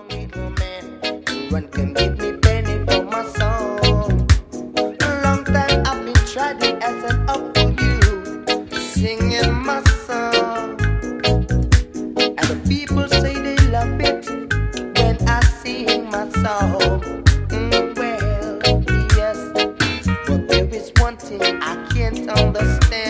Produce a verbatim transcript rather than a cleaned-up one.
little man. No one can give me penny for my song. A long time I've been trying to answer up to you, singing my song. And the people say they love it when I sing my song. Mm, well, yes, but there is one thing I can't understand.